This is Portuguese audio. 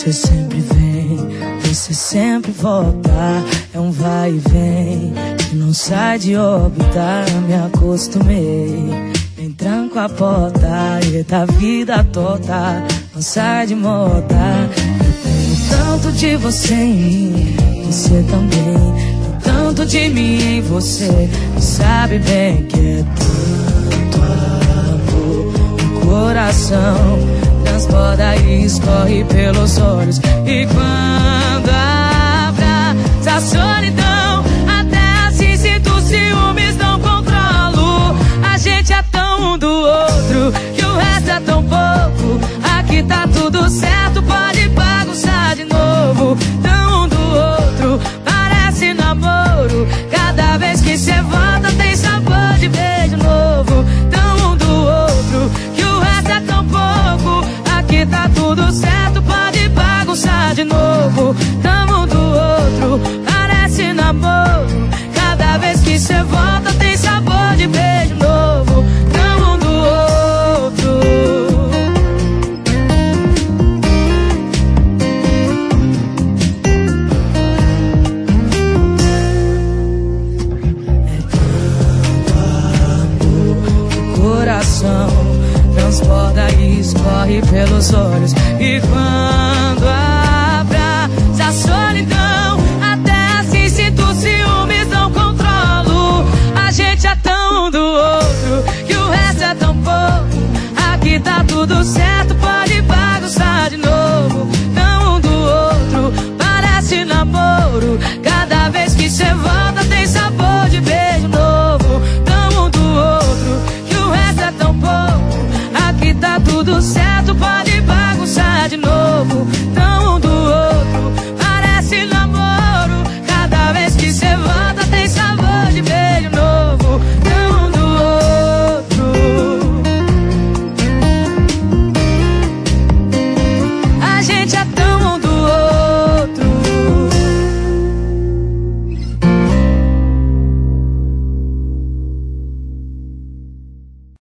Você sempre vem, você sempre volta. É um vai e vem que não sai de órbita. Me acostumei, nem tranco a porta. E da vida torta, não sai de moda. Eu tenho tanto de você em mim, você também. Tanto de mim em você, sabe bem que é tanto amor. O coração transborda e escorre pelos olhos. E quando abraça a solidão, até assim sinto ciúmes, não controlo. A gente é tão um do outro que o resto é tão pouco. Aqui tá tudo certo, pode bagunçar de novo. Tão um do outro, parece namoro. Cada vez que cê volta tem sabor de beijo novo. Tão um do outro que o resto é tão pouco. Aqui tá tudo certo, pode bagunçar de novo. Tamo um do outro, parece namoro. Cada vez que cê volta tem sabor de beijo novo. Tamo um do outro. É tanto amor, o coração transborda e escorre pelos olhos. E quando abraça a solidão, até assim sinto ciúmes, não controlo. A gente é tão um do outro que o resto é tão pouco. Aqui tá tudo certo,